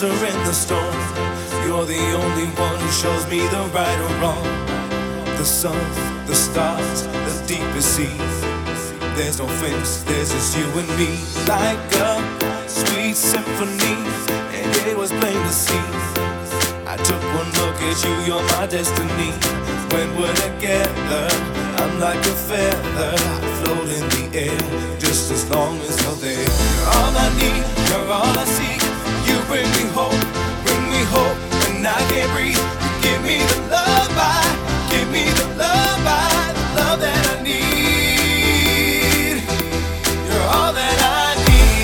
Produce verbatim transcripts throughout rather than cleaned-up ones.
shelter in the storm. You're the only one who shows me the right or wrong. The sun, the stars, the deepest sea. There's no fence, there's just you and me. Like a sweet symphony, and it was plain to see. I took one look at you, you're my destiny. When we're together, I'm like a feather, I float in the air, just as long as you're there. You're all I need, you're all I seek. You bring me hope, bring me hope when I can't breathe. You give me the love I, give me the love I, the love that I need. You're all that I need.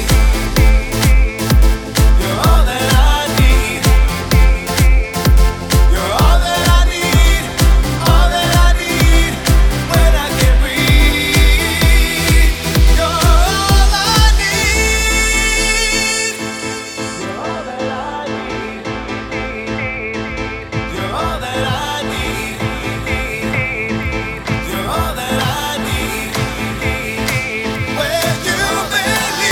You're all that I need. You're all that I need. All that I need when I can't breathe. You're all I need. You're all that I need. You're all that I need. You're all that I need. Where you make me.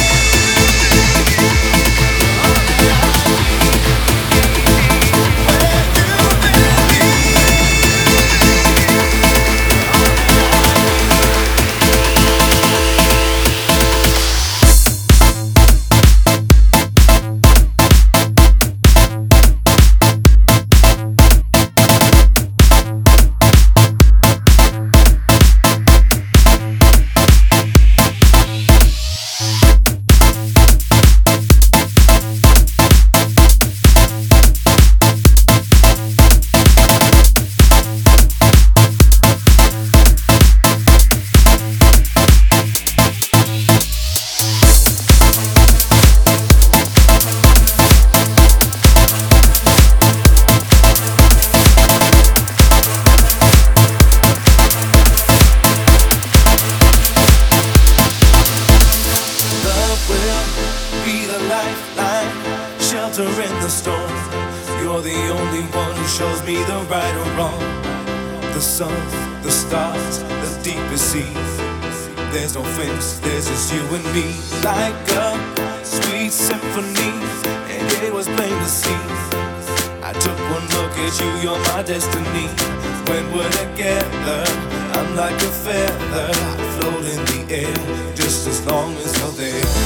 You're all that I need. Where you make me. Love will be the lifeline, shelter in the storm. You're the only one who shows me the right or wrong. The sun, the stars, the deepest sea. There's no fence, there's just you and me. Like a sweet symphony, and it was plain to see. I took one look at you, you're my destiny. When we're together, I'm like a feather, I float in the air, just as long as you're there.